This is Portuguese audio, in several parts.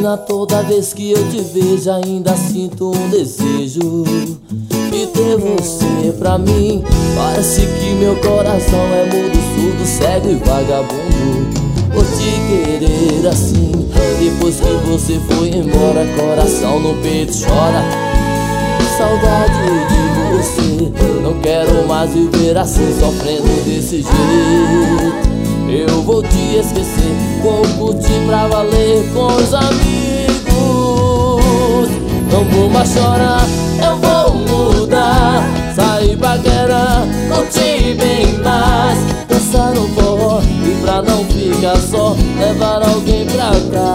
Menina, toda vez que eu te vejo ainda sinto um desejo de ter você pra mim. Parece que meu coração é mudo, surdo, cego e vagabundo por te querer assim. Depois que você foi embora, coração no peito chora, saudade de você. Não quero mais viver assim, sofrendo desse jeito. Eu vou te esquecer, vou curtir pra valer com os amigos. Não vou mais chorar, eu vou mudar, sair paquerar, curtir bem mais, dançar no forró e pra não ficar só, levar alguém pra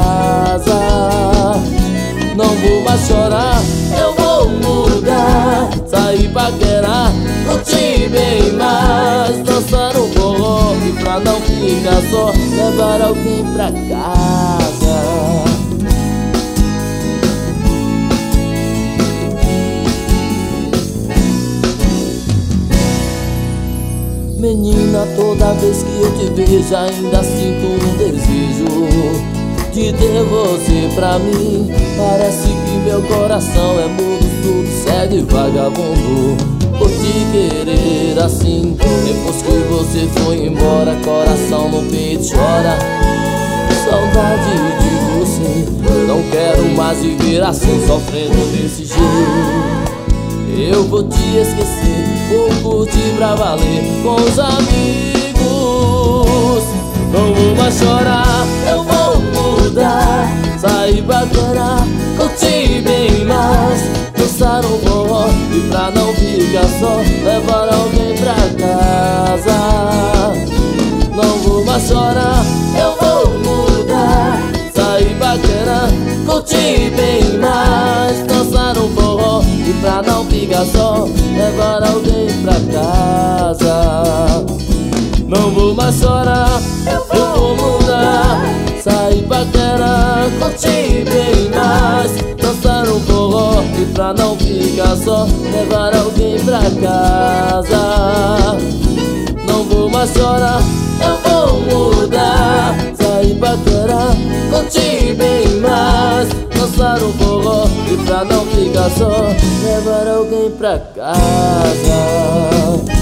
casa. Não vou mais chorar, eu vou mudar, sair paquerar, curtir bem mais, dançar no forró e pra não ficar só, levar alguém pra casa. Menina, toda vez que eu te vejo ainda sinto um desejo de ter você pra mim. Parece que meu coração é mudo, surdo, cego e vagabundo por te querer assim. Depois que você foi embora, coração no peito chora, saudade de você. Não quero mais viver assim, sofrendo desse jeito. Eu vou te esquecer, vou curtir pra valer com os amigos. Não vou mais chorar, eu vou mudar, sair paquerar, curtir bem mais, dançar no forró e pra não ficar só, levar alguém pra casa. Não vou mais chorar, eu vou mudar, sair paquerar, curtir bem mais, dançar no forró e pra não ficar só, levar alguém pra casa. Não vou mais chorar, eu vou mudar, sair paquerar, curtir bem mais, dançar no forró e pra não ficar só, levar alguém pra casa. Não vou mais chorar, eu vou mudar, sair paquerar, curtir bem mais, dançar no forró e pra não ficar só, levar alguém pra casa.